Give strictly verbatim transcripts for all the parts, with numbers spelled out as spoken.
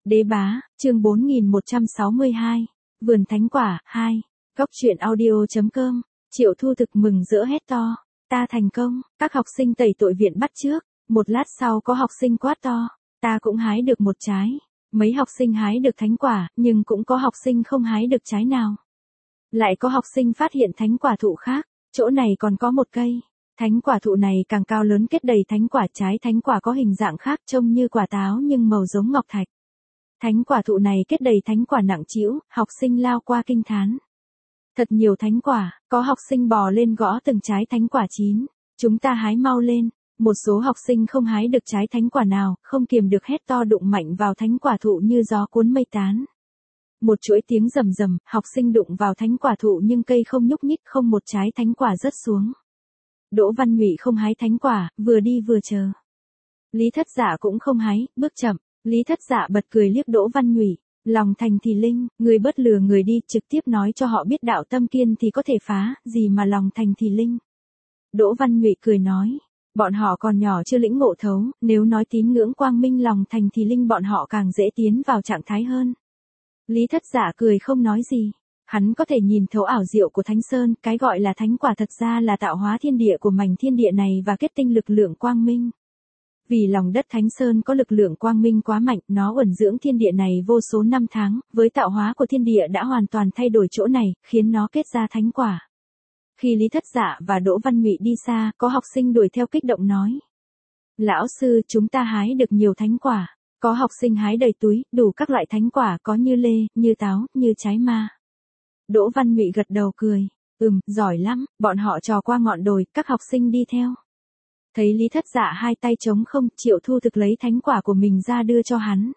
Đế bá, chương bốn nghìn một trăm sáu mươi hai. Vườn thánh quả, hai. Góc truyện audio.com. Triệu Thu Thực mừng rỡ hét to. Ta thành công, các học sinh tẩy tội viện bắt trước. Một lát sau có học sinh quát to. Ta cũng hái được một trái. Mấy học sinh hái được thánh quả, nhưng cũng có học sinh không hái được trái nào. Lại có học sinh phát hiện thánh quả thụ khác, chỗ này còn có một cây. Thánh quả thụ này càng cao lớn kết đầy thánh quả, trái thánh quả có hình dạng khác trông như quả táo nhưng màu giống ngọc thạch. Thánh quả thụ này kết đầy thánh quả nặng trĩu, học sinh lao qua kinh thán. Thật nhiều thánh quả, có học sinh bò lên gõ từng trái thánh quả chín. Chúng ta hái mau lên. Một số học sinh không hái được trái thánh quả nào, không kiềm được hét to đụng mạnh vào thánh quả thụ như gió cuốn mây tán. Một chuỗi tiếng rầm rầm, học sinh đụng vào thánh quả thụ nhưng cây không nhúc nhích, không một trái thánh quả rớt xuống. Đỗ Văn Nhụy không hái thánh quả, vừa đi vừa chờ. Lý Thất Dạ cũng không hái, bước chậm. Lý Thất Dạ bật cười liếc Đỗ Văn Nhụy, lòng thành thì linh, người bớt lừa người đi, trực tiếp nói cho họ biết đạo tâm kiên thì có thể phá, gì mà lòng thành thì linh. Đỗ Văn Nhụy cười nói, bọn họ còn nhỏ chưa lĩnh ngộ thấu, nếu nói tín ngưỡng quang minh lòng thành thì linh bọn họ càng dễ tiến vào trạng thái hơn. Lý Thất Dạ cười không nói gì. Hắn có thể nhìn thấu ảo diệu của Thánh Sơn, cái gọi là thánh quả thật ra là tạo hóa thiên địa của mảnh thiên địa này và kết tinh lực lượng quang minh. Vì lòng đất Thánh Sơn có lực lượng quang minh quá mạnh, nó uẩn dưỡng thiên địa này vô số năm tháng, với tạo hóa của thiên địa đã hoàn toàn thay đổi chỗ này, khiến nó kết ra thánh quả. Khi Lý Thất Dạ và Đỗ Văn Nhụy đi xa, có học sinh đuổi theo kích động nói. Lão sư, chúng ta hái được nhiều thánh quả. Có học sinh hái đầy túi, đủ các loại thánh quả có như lê, như táo, như trái ma. Đỗ Văn Nhụy gật đầu cười. Ừm, giỏi lắm, bọn họ trò qua ngọn đồi, các học sinh đi theo. Thấy Lý Thất Dạ hai tay trống không, Triệu Thu Thực lấy thánh quả của mình ra đưa cho hắn.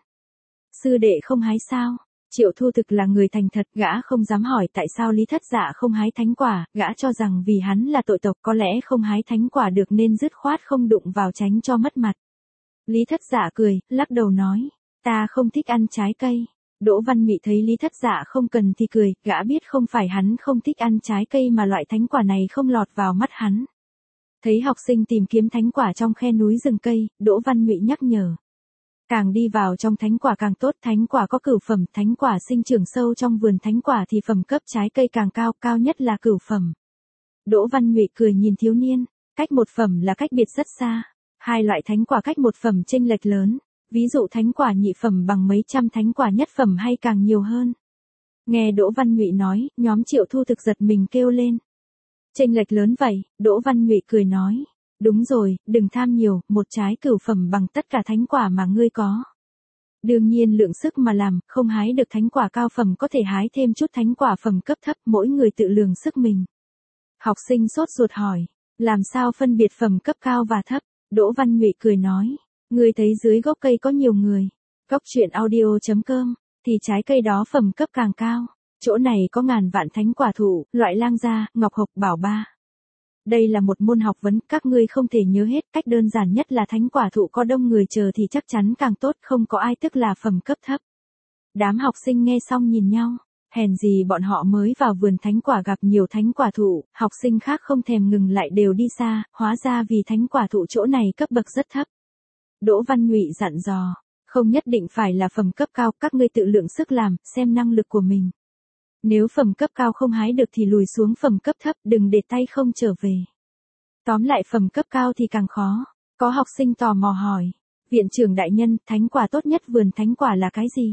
Sư đệ không hái sao? Triệu Thu Thực là người thành thật, gã không dám hỏi tại sao Lý Thất Dạ không hái thánh quả, gã cho rằng vì hắn là tội tộc có lẽ không hái thánh quả được nên dứt khoát không đụng vào tránh cho mất mặt. Lý Thất Dạ cười, lắc đầu nói, ta không thích ăn trái cây. Đỗ Văn Nhụy thấy Lý Thất Dạ không cần thì cười, gã biết không phải hắn không thích ăn trái cây mà loại thánh quả này không lọt vào mắt hắn. Thấy học sinh tìm kiếm thánh quả trong khe núi rừng cây, Đỗ Văn Nhụy nhắc nhở. Càng đi vào trong thánh quả càng tốt, thánh quả có cửu phẩm, thánh quả sinh trưởng sâu trong vườn thánh quả thì phẩm cấp trái cây càng cao, cao nhất là cửu phẩm. Đỗ Văn Nhụy cười nhìn thiếu niên, cách một phẩm là cách biệt rất xa. Hai loại thánh quả cách một phẩm chênh lệch lớn, ví dụ thánh quả nhị phẩm bằng mấy trăm thánh quả nhất phẩm hay càng nhiều hơn. Nghe Đỗ Văn Nhụy nói, nhóm Triệu Thu Thực giật mình kêu lên. Chênh lệch lớn vậy, Đỗ Văn Nhụy cười nói. Đúng rồi, đừng tham nhiều, một trái cửu phẩm bằng tất cả thánh quả mà ngươi có. Đương nhiên lượng sức mà làm, không hái được thánh quả cao phẩm có thể hái thêm chút thánh quả phẩm cấp thấp, mỗi người tự lường sức mình. Học sinh sốt ruột hỏi, làm sao phân biệt phẩm cấp cao và thấp? Đỗ Văn Nhụy cười nói, ngươi thấy dưới gốc cây có nhiều người. Góc truyện audio.com, thì trái cây đó phẩm cấp càng cao. Chỗ này có ngàn vạn thánh quả thụ, loại lang gia, ngọc hộc, bảo ba. Đây là một môn học vấn, các ngươi không thể nhớ hết, cách đơn giản nhất là thánh quả thụ có đông người chờ thì chắc chắn càng tốt, không có ai tức là phẩm cấp thấp. Đám học sinh nghe xong nhìn nhau, hèn gì bọn họ mới vào vườn thánh quả gặp nhiều thánh quả thụ, học sinh khác không thèm ngừng lại đều đi xa, hóa ra vì thánh quả thụ chỗ này cấp bậc rất thấp. Đỗ Văn Nhụy dặn dò, không nhất định phải là phẩm cấp cao, các ngươi tự lượng sức làm, xem năng lực của mình. Nếu phẩm cấp cao không hái được thì lùi xuống phẩm cấp thấp, đừng để tay không trở về. Tóm lại phẩm cấp cao thì càng khó. Có học sinh tò mò hỏi, viện trưởng đại nhân, thánh quả tốt nhất vườn thánh quả là cái gì?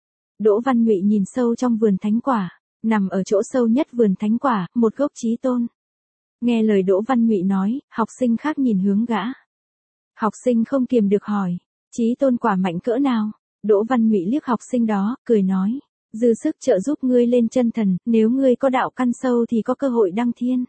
Đỗ Văn Nhụy nhìn sâu trong vườn thánh quả, nằm ở chỗ sâu nhất vườn thánh quả, một gốc chí tôn. Nghe lời Đỗ Văn Nhụy nói, học sinh khác nhìn hướng gã. Học sinh không kiềm được hỏi, chí tôn quả mạnh cỡ nào? Đỗ Văn Nhụy liếc học sinh đó, cười nói. Dư sức trợ giúp ngươi lên chân thần, nếu ngươi có đạo căn sâu thì có cơ hội đăng thiên.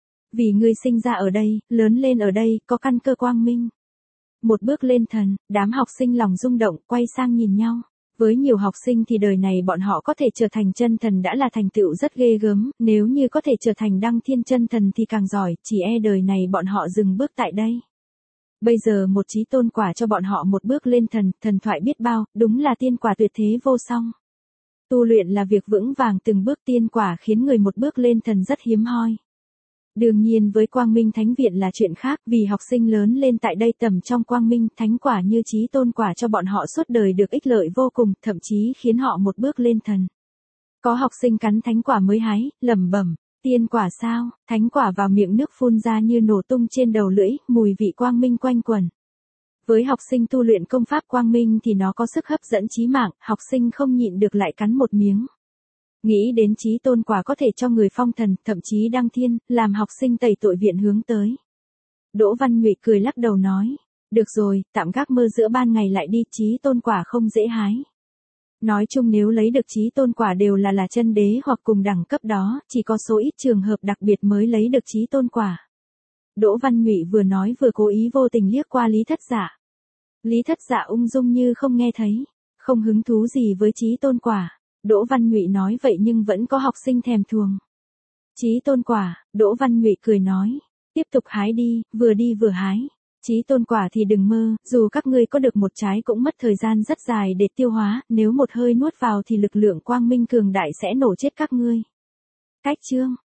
Vì ngươi sinh ra ở đây, lớn lên ở đây, có căn cơ quang minh. Một bước lên thần, đám học sinh lòng rung động, quay sang nhìn nhau. Với nhiều học sinh thì đời này bọn họ có thể trở thành chân thần đã là thành tựu rất ghê gớm, nếu như có thể trở thành đăng thiên chân thần thì càng giỏi, chỉ e đời này bọn họ dừng bước tại đây. Bây giờ một chí tôn quả cho bọn họ một bước lên thần, thần thoại biết bao, đúng là tiên quả tuyệt thế vô song. Tu luyện là việc vững vàng từng bước, tiên quả khiến người một bước lên thần rất hiếm hoi. Đương nhiên với Quang Minh Thánh Viện là chuyện khác, vì học sinh lớn lên tại đây tầm trong Quang Minh Thánh quả như Chí Tôn quả cho bọn họ suốt đời được ích lợi vô cùng, thậm chí khiến họ một bước lên thần. Có học sinh cắn thánh quả mới hái, lẩm bẩm, tiên quả sao, thánh quả vào miệng nước phun ra như nổ tung trên đầu lưỡi, mùi vị quang minh quanh quẩn. Với học sinh tu luyện công pháp quang minh thì nó có sức hấp dẫn chí mạng, học sinh không nhịn được lại cắn một miếng. Nghĩ đến Chí Tôn quả có thể cho người phong thần, thậm chí đăng thiên, làm học sinh tẩy tội viện hướng tới. Đỗ Văn Nhụy cười lắc đầu nói, được rồi, tạm gác mơ giữa ban ngày lại đi, Chí Tôn quả không dễ hái. Nói chung nếu lấy được Chí Tôn quả đều là là chân đế hoặc cùng đẳng cấp đó, chỉ có số ít trường hợp đặc biệt mới lấy được Chí Tôn quả. Đỗ Văn Nhụy vừa nói vừa cố ý vô tình liếc qua Lý Thất Dạ. Lý Thất Dạ ung dung như không nghe thấy, không hứng thú gì với Chí Tôn quả. Đỗ Văn Nhụy nói vậy nhưng vẫn có học sinh thèm thuồng. Chí Tôn quả, Đỗ Văn Nhụy cười nói, tiếp tục hái đi, vừa đi vừa hái. Chí Tôn quả thì đừng mơ, dù các ngươi có được một trái cũng mất thời gian rất dài để tiêu hóa, nếu một hơi nuốt vào thì lực lượng quang minh cường đại sẽ nổ chết các ngươi. Cách chương